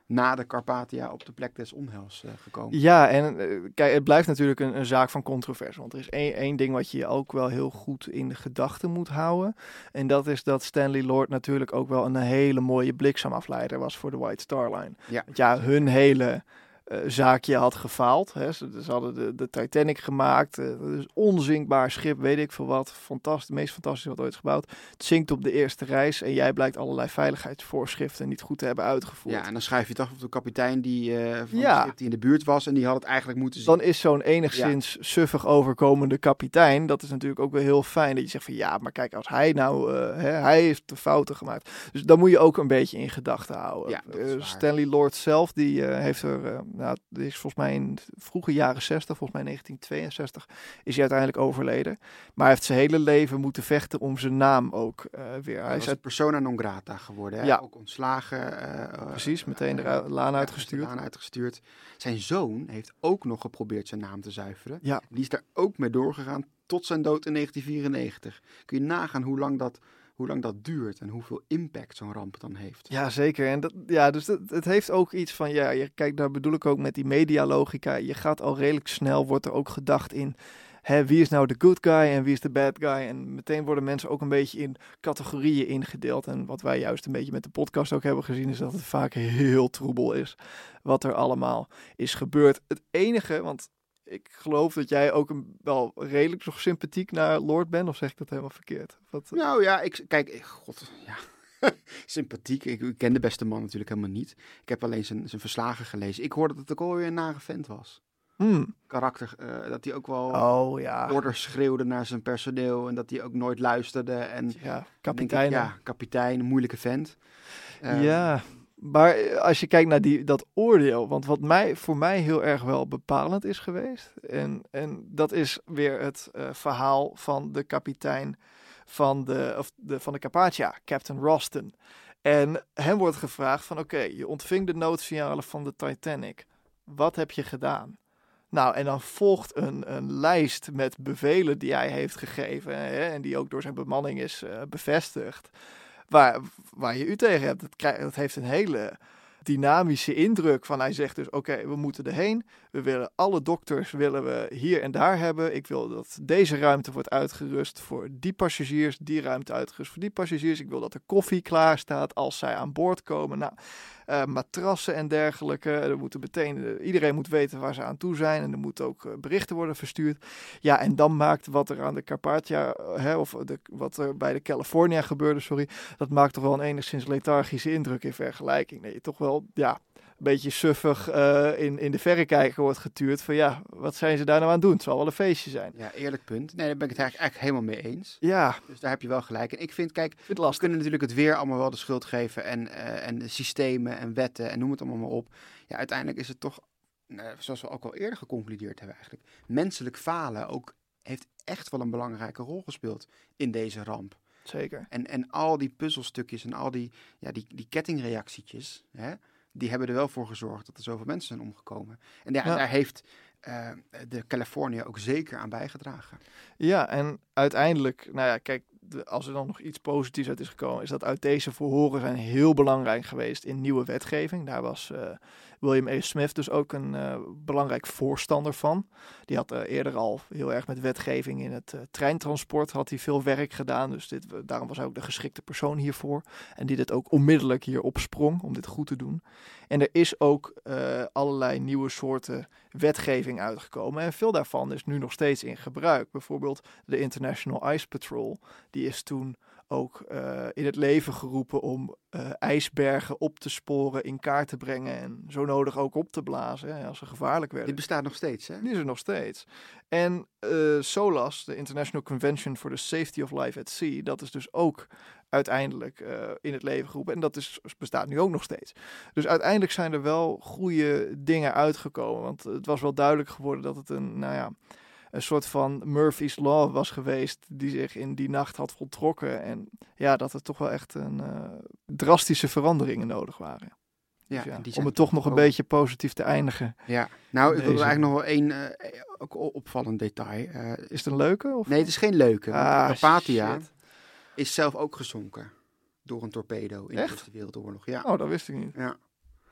na de Carpathia op de plek des onheils uh, gekomen. Ja, en uh, kijk, het blijft natuurlijk een, een zaak van controverse. Want er is één, één ding wat je ook wel heel goed in de gedachten moet houden. En dat is dat Stanley Lord natuurlijk ook wel een hele mooie bliksemafleider was voor de White Star Line. Ja, Want ja, hun hele uh, zaakje had gefaald. Hè. Ze, ze hadden de, de Titanic gemaakt. Uh, dus onzinkbaar schip, weet ik veel wat. Fantastisch, het meest fantastische wat ooit is gebouwd. Het zinkt op de eerste reis en jij blijkt allerlei veiligheidsvoorschriften niet goed te hebben uitgevoerd. Ja, en dan schrijf je toch op de kapitein die, uh, van ja. het schip die in de buurt was en die had het eigenlijk moeten zien. Dan is zo'n enigszins ja. suffig overkomende kapitein, dat is natuurlijk ook wel heel fijn dat je zegt van ja, maar kijk, als hij nou, uh, hè, hij heeft de fouten gemaakt. Dus dan moet je ook een beetje in gedachten houden. Ja, uh, Stanley Lord zelf, die uh, heeft er, uh, nou, die is volgens mij in de vroege jaren zestig, volgens mij negentien tweeënzestig, is hij uiteindelijk overleden. Maar hij heeft zijn hele leven moeten vechten om zijn naam ook uh, weer. Hij hij is is persona non grata geworden, hè? Ja. Ook ontslagen. Uh, Precies, meteen de uh, laan uitgestuurd. De laan uitgestuurd. Zijn zoon heeft ook nog geprobeerd zijn naam te zuiveren. Ja. Die is daar ook mee doorgegaan tot zijn dood in negentien vierennegentig. Kun je nagaan hoe lang dat, hoe lang dat duurt en hoeveel impact zo'n ramp dan heeft. Ja, zeker. En dat, ja, dus het, het heeft ook iets van, ja, je, kijk, daar bedoel ik ook met die medialogica. Je gaat al redelijk snel, wordt er ook gedacht in, hè, wie is nou de good guy en wie is de bad guy? En meteen worden mensen ook een beetje in categorieën ingedeeld. En wat wij juist een beetje met de podcast ook hebben gezien, is dat het vaak heel troebel is wat er allemaal is gebeurd. Het enige, want ik geloof dat jij ook een, wel redelijk nog sympathiek naar Lord bent, of zeg ik dat helemaal verkeerd? Wat, nou ja, ik, kijk, god, ja, sympathiek. Ik, ik ken de beste man natuurlijk helemaal niet. Ik heb alleen zijn, zijn verslagen gelezen. Ik hoorde dat het ook alweer een nare vent was. Hmm. Karakter, uh, dat hij ook wel oh, ja. orders schreeuwde naar zijn personeel en dat hij ook nooit luisterde. En ja, kapitein. Ik, ja, kapitein, een moeilijke vent. Uh, ja, maar als je kijkt naar die, dat oordeel, want wat mij, voor mij heel erg wel bepalend is geweest, en, en dat is weer het uh, verhaal van de kapitein van de, of de, van de Carpathia, Captain Roston. En hem wordt gevraagd van oké, okay, je ontving de noodsignalen van de Titanic. Wat heb je gedaan? Nou, en dan volgt een, een lijst met bevelen die hij heeft gegeven, hè, en die ook door zijn bemanning is uh, bevestigd, waar, waar je u tegen hebt. Het, krijg, het heeft een hele dynamische indruk van, hij zegt dus, oké, okay, we moeten erheen. We willen alle dokters willen we hier en daar hebben. Ik wil dat deze ruimte wordt uitgerust voor die passagiers, die ruimte uitgerust voor die passagiers. Ik wil dat er koffie klaar staat als zij aan boord komen. Nou, uh, matrassen en dergelijke. Er moeten meteen, uh, iedereen moet weten waar ze aan toe zijn en er moeten ook uh, berichten worden verstuurd. Ja, en dan maakt wat er aan de Carpathia, uh, hè, of de, wat er bij de California gebeurde, sorry, dat maakt toch wel een enigszins lethargische indruk in vergelijking. Dat je toch wel, ja, een beetje suffig uh, in, in de verrekijker wordt getuurd van ja, wat zijn ze daar nou aan het doen? Het zal wel een feestje zijn. Ja, eerlijk punt. Nee, daar ben ik het eigenlijk, eigenlijk helemaal mee eens. Ja. Dus daar heb je wel gelijk. En ik vind, kijk, vind we kunnen natuurlijk het weer allemaal wel de schuld geven en, uh, en de systemen en wetten en noem het allemaal maar op. Ja, uiteindelijk is het toch, uh, zoals we ook al eerder geconcludeerd hebben eigenlijk, menselijk falen ook heeft echt wel een belangrijke rol gespeeld in deze ramp. Zeker. En, en al die puzzelstukjes en al die, ja, die, die kettingreactietjes, hè, die hebben er wel voor gezorgd dat er zoveel mensen zijn omgekomen. En ja, ja. daar heeft uh, de California ook zeker aan bijgedragen. Ja, en uiteindelijk, nou ja, kijk, de, als er dan nog iets positiefs uit is gekomen, is dat uit deze verhoren zijn heel belangrijk geweest in nieuwe wetgeving. Daar was uh, William A. Smith dus ook een uh, belangrijk voorstander van. Die had uh, eerder al heel erg met wetgeving in het uh, treintransport had hij veel werk gedaan. Dus dit, daarom was hij ook de geschikte persoon hiervoor. En die dit ook onmiddellijk hier opsprong om dit goed te doen. En er is ook uh, allerlei nieuwe soorten wetgeving uitgekomen. En veel daarvan is nu nog steeds in gebruik. Bijvoorbeeld de International Ice Patrol. Die is toen ook uh, in het leven geroepen om uh, ijsbergen op te sporen, in kaart te brengen en zo nodig ook op te blazen hè, als ze gevaarlijk werden. Die bestaat nog steeds, hè? Die is er nog steeds. En uh, SOLAS, de International Convention for the Safety of Life at Sea, dat is dus ook uiteindelijk uh, in het leven geroepen. En dat is, bestaat nu ook nog steeds. Dus uiteindelijk zijn er wel goede dingen uitgekomen. Want het was wel duidelijk geworden dat het een, nou ja, een soort van Murphy's Law was geweest die zich in die nacht had voltrokken. En ja, dat er toch wel echt een uh, drastische veranderingen nodig waren. Ja, dus ja, die om het toch nog een ook beetje positief te eindigen. Ja, nou, ik wil Deze. er eigenlijk nog wel één uh, ook opvallend detail. Uh, is het een leuke? Of? Nee, het is geen leuke. Ah, Carpathia shit. is zelf ook gezonken door een torpedo in Echt? de Eerste Wereldoorlog. Ja. Oh, dat wist ik niet. Ja.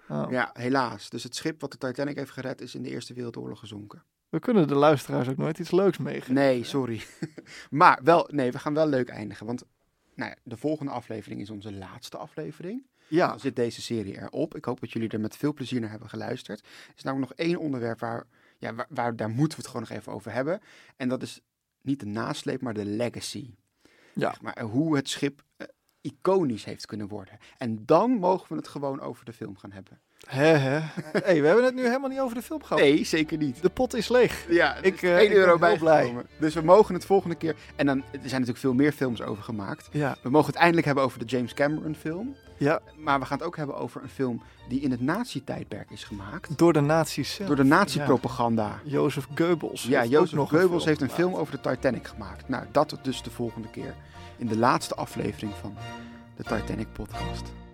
Oh. Ja, helaas. Dus het schip wat de Titanic heeft gered is in de Eerste Wereldoorlog gezonken. We kunnen de luisteraars ook nooit iets leuks meegeven. Nee, sorry. maar wel, nee, we gaan wel leuk eindigen. Want nou ja, de volgende aflevering is onze laatste aflevering. Ja. Dan zit deze serie erop. Ik hoop dat jullie er met veel plezier naar hebben geluisterd. Er is namelijk nog één onderwerp waar, ja, waar, waar daar moeten we het gewoon nog even over hebben. En dat is niet de nasleep, maar de legacy. Ja. Zeg maar hoe het schip uh, iconisch heeft kunnen worden. En dan mogen we het gewoon over de film gaan hebben. Hè, hè. Hey, we hebben het nu helemaal niet over de film gehad. Nee, zeker niet. De pot is leeg. Ja, ik, uh, uh, één ik euro ben heel bijgekomen. Dus we mogen het volgende keer... En dan, er zijn natuurlijk veel meer films over gemaakt. Ja. We mogen het eindelijk hebben over de James Cameron film. Ja. Maar we gaan het ook hebben over een film die in het nazi-tijdperk is gemaakt. Door de nazi's zelf. Door de nazi-propaganda. Ja. Jozef Goebbels. Ja, heeft Jozef nog een Goebbels film heeft een film over de Titanic gemaakt. Nou, dat dus de volgende keer. In de laatste aflevering van de Titanic podcast.